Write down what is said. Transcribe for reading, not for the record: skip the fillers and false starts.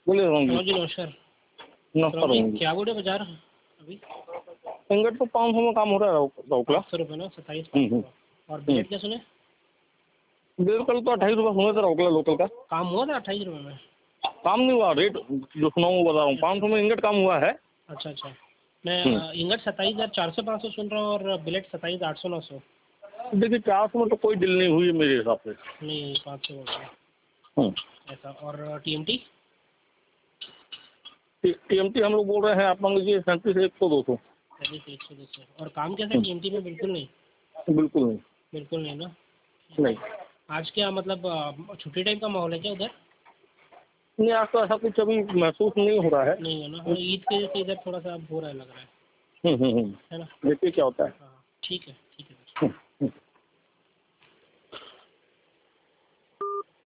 बोले होंगे। हाँ जी नमस्कार। नमस्कार तो अभी होंगे। क्या बोले बाजार अभी? इंगट तो 500 में काम हो रहा है रोकला। 500 रुपये ना, 27 और बिलेट क्या सुने? बिल्कुल तो 28 रुपये सुने थे रोकला लोकल का। काम हुआ था 28 रुपये में? काम नहीं हुआ, रेट जो सुनाऊँ वो बता रहा हूँ। 500 में इंगट काम हुआ है। अच्छा अच्छा। मैं इंगट 27,400-500 सुन रहा हूँ और बिलेट 27,800-900। देखिए 400 में तो कोई डील नहीं हुई है मेरे हिसाब से। नहीं 500 बोल रहा हूँ ऐसा। और टीएमटी? टीएमटी हम लोग बोल रहे हैं, आप मान लीजिए 37 100 200। 100-200। और काम कैसा टीएमटी में? बिल्कुल नहीं? बिल्कुल नहीं। बिल्कुल नहीं ना? नहीं आज क्या मतलब छुट्टी टाइम का माहौल है क्या उधर? नहीं, आज तो ऐसा कुछ अभी महसूस नहीं हो रहा है। नहीं है ना? हाँ, ईद के जैसे इधर थोड़ा सा हो रहा है, लग रहा है। है ना? देखिए क्या होता है। हाँ ठीक है, ठीक है।